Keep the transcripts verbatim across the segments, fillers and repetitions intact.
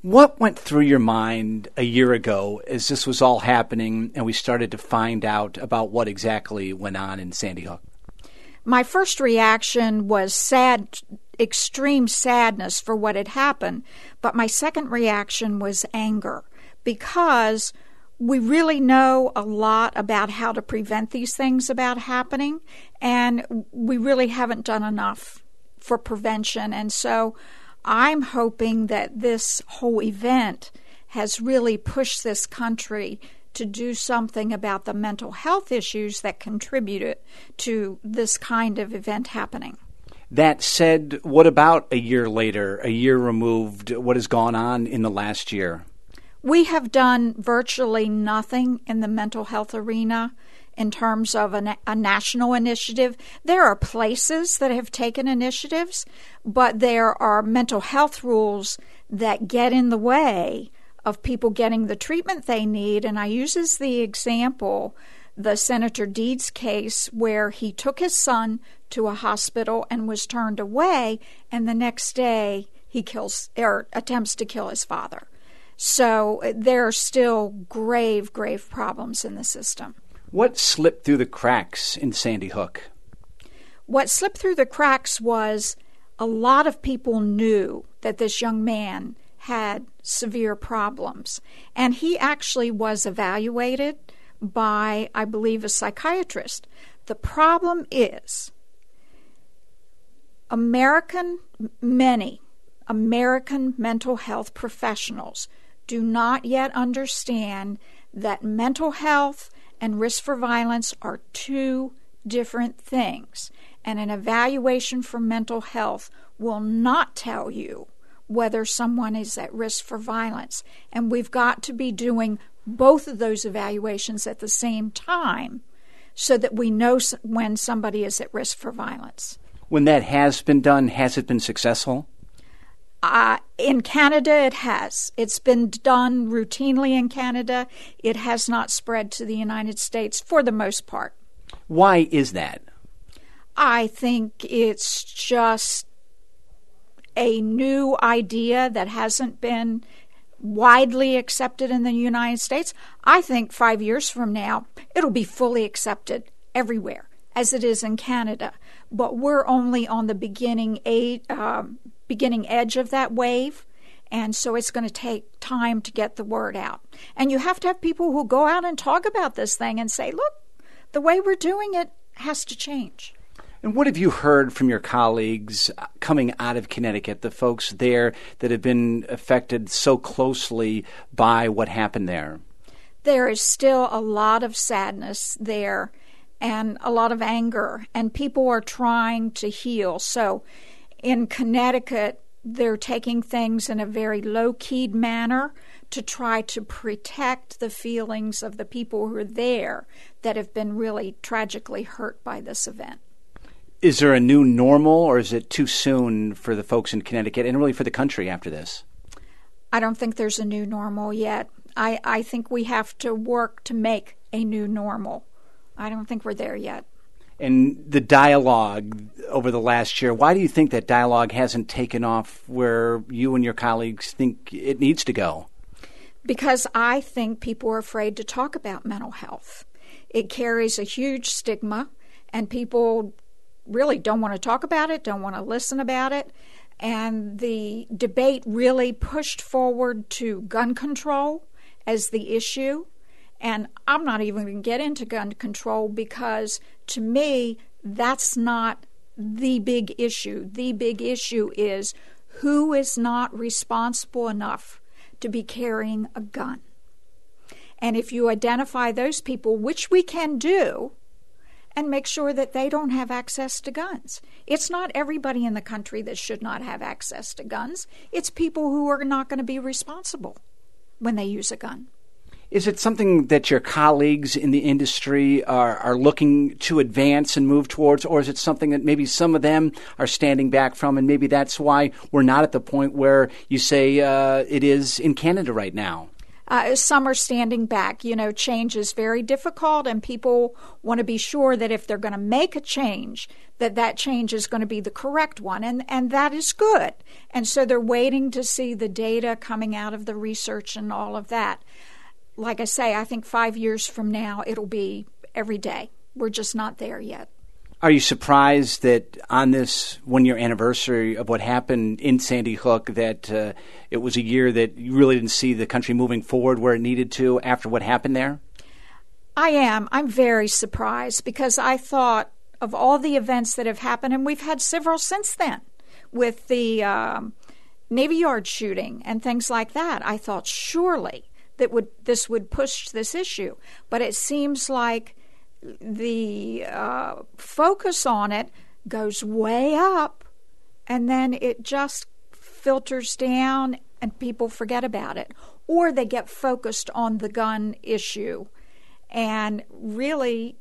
What went through your mind a year ago as this was all happening and we started to find out about what exactly went on in Sandy Hook? My first reaction was sad, extreme sadness for what had happened, but my second reaction was anger, because we really know a lot about how to prevent these things about happening, and we really haven't done enough for prevention. And so I'm hoping that this whole event has really pushed this country to do something about the mental health issues that contributed to this kind of event happening. That said, what about a year later, a year removed? What has gone on in the last year? We have done virtually nothing in the mental health arena in terms of a, a national initiative. There are places that have taken initiatives, but there are mental health rules that get in the way of people getting the treatment they need. And I use as the example the Senator Deeds case, where he took his son to a hospital and was turned away, and the next day he kills or attempts to kill his father. So there are still grave, grave problems in the system. What slipped through the cracks in Sandy Hook? What slipped through the cracks was a lot of people knew that this young man had severe problems, and he actually was evaluated by, I believe, a psychiatrist. The problem is American, many American mental health professionals do not yet understand that mental health and risk for violence are two different things. And an evaluation for mental health will not tell you whether someone is at risk for violence. And we've got to be doing both of those evaluations at the same time so that we know when somebody is at risk for violence. When that has been done, has it been successful? Uh, in Canada, it has. It's been done routinely in Canada. It has not spread to the United States for the most part. Why is that? I think it's just a new idea that hasn't been widely accepted in the United States. I think five years from now, it'll be fully accepted everywhere, as it is in Canada. But we're only on the beginning age, uh, beginning edge of that wave, and so it's going to take time to get the word out. And you have to have people who go out and talk about this thing and say, look, the way we're doing it has to change. And what have you heard from your colleagues coming out of Connecticut, the folks there that have been affected so closely by what happened there? There is still a lot of sadness there and a lot of anger, and people are trying to heal. So in Connecticut, they're taking things in a very low-keyed manner to try to protect the feelings of the people who are there that have been really tragically hurt by this event. Is there a new normal, or is it too soon for the folks in Connecticut and really for the country after this? I don't think there's a new normal yet. I, I think we have to work to make a new normal. I don't think we're there yet. And the dialogue over the last year, why do you think that dialogue hasn't taken off where you and your colleagues think it needs to go? Because I think people are afraid to talk about mental health. It carries a huge stigma, and people really don't want to talk about it, don't want to listen about it. And the debate really pushed forward to gun control as the issue. And I'm not even going to get into gun control because, to me, that's not the big issue. The big issue is who is not responsible enough to be carrying a gun. And if you identify those people, which we can do, and make sure that they don't have access to guns. It's not everybody in the country that should not have access to guns. It's people who are not going to be responsible when they use a gun. Is it something that your colleagues in the industry are, are looking to advance and move towards, or is it something that maybe some of them are standing back from, and maybe that's why we're not at the point where you say uh, it is in Canada right now? Uh, some are standing back. You know, change is very difficult, and people want to be sure that if they're going to make a change, that that change is going to be the correct one, and, and that is good. And so they're waiting to see the data coming out of the research and all of that. Like I say, I think five years from now, it'll be every day. We're just not there yet. Are you surprised that on this one-year anniversary of what happened in Sandy Hook, that uh, it was a year that you really didn't see the country moving forward where it needed to after what happened there? I am. I'm very surprised because I thought of all the events that have happened, and we've had several since then, with the um, Navy Yard shooting and things like that. I thought surely that would this would push this issue, but it seems like the uh, focus on it goes way up, and then it just filters down and people forget about it, or they get focused on the gun issue. And really,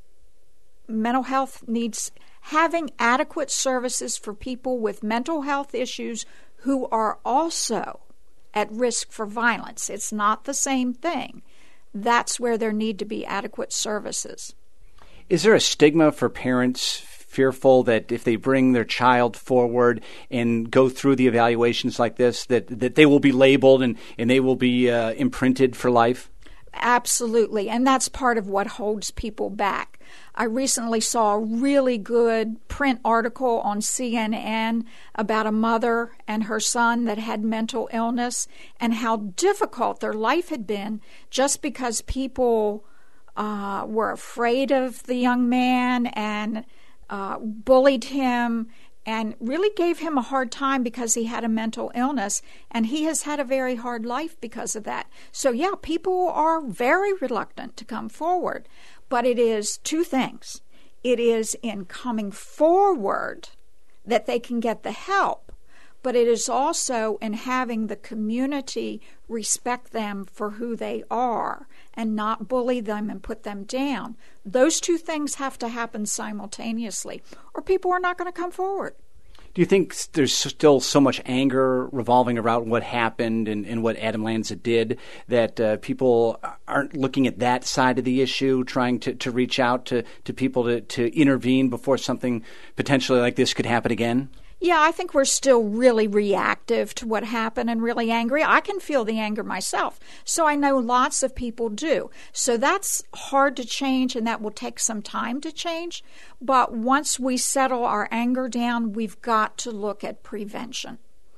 mental health needs having adequate services for people with mental health issues who are also at risk for violence. It's not the same thing. That's where there need to be adequate services. Is there a stigma for parents fearful that if they bring their child forward and go through the evaluations like this, that, that they will be labeled and, and they will be uh, imprinted for life? Absolutely, and that's part of what holds people back. I recently saw a really good print article on C N N about a mother and her son that had mental illness and how difficult their life had been just because people uh, were afraid of the young man and uh, bullied him and really gave him a hard time because he had a mental illness, and he has had a very hard life because of that. So yeah, people are very reluctant to come forward, but it is two things. It is in coming forward that they can get the help, but it is also in having the community respect them for who they are and not bully them and put them down. Those two things have to happen simultaneously, or people are not going to come forward. Do you think there's still so much anger revolving around what happened and, and what Adam Lanza did that uh, people aren't looking at that side of the issue, trying to, to reach out to, to people to, to intervene before something potentially like this could happen again? Yeah, I think we're still really reactive to what happened and really angry. I can feel the anger myself, so I know lots of people do. So that's hard to change, and that will take some time to change. But once we settle our anger down, we've got to look at prevention,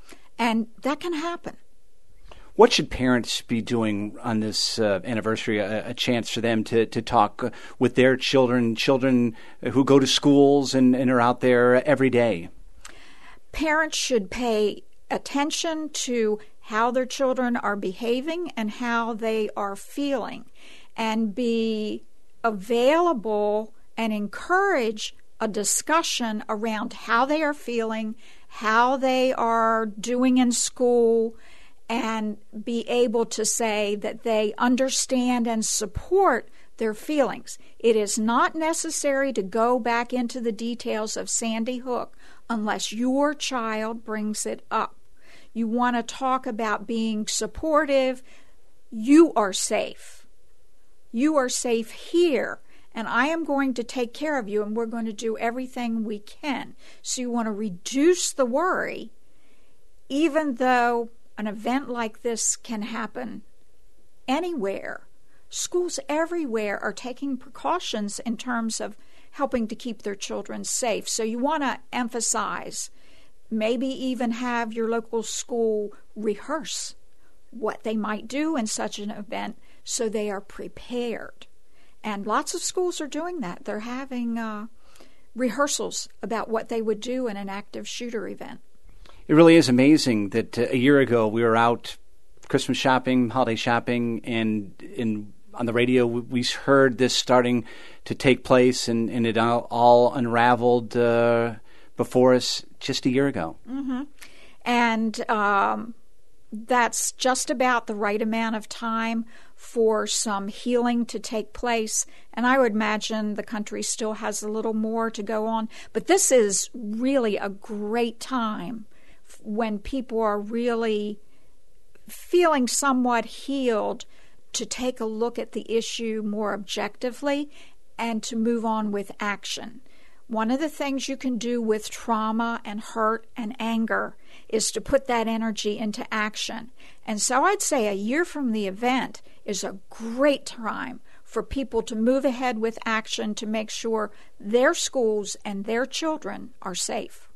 and that can happen. What should parents be doing on this uh, anniversary, a, a chance for them to, to talk with their children, children who go to schools and, and are out there every day? Parents should pay attention to how their children are behaving and how they are feeling, and be available and encourage a discussion around how they are feeling, how they are doing in school, and be able to say that they understand and support their feelings. It is not necessary to go back into the details of Sandy Hook unless your child brings it up. You want to talk about being supportive. You are safe. You are safe here, and I am going to take care of you, and we're going to do everything we can. So you want to reduce the worry, even though an event like this can happen anywhere. Schools everywhere are taking precautions in terms of helping to keep their children safe. So you want to emphasize, maybe even have your local school rehearse what they might do in such an event so they are prepared. And lots of schools are doing that. They're having uh, rehearsals about what they would do in an active shooter event. It really is amazing that uh, a year ago we were out Christmas shopping, holiday shopping, and in on the radio we heard this starting to take place, and, and it all, all unraveled uh, before us just a year ago. Mm-hmm. And um, that's just about the right amount of time for some healing to take place. And I would imagine the country still has a little more to go on. But this is really a great time when people are really feeling somewhat healed to take a look at the issue more objectively and to move on with action. One of the things you can do with trauma and hurt and anger is to put that energy into action. And so I'd say a year from the event is a great time for people to move ahead with action to make sure their schools and their children are safe.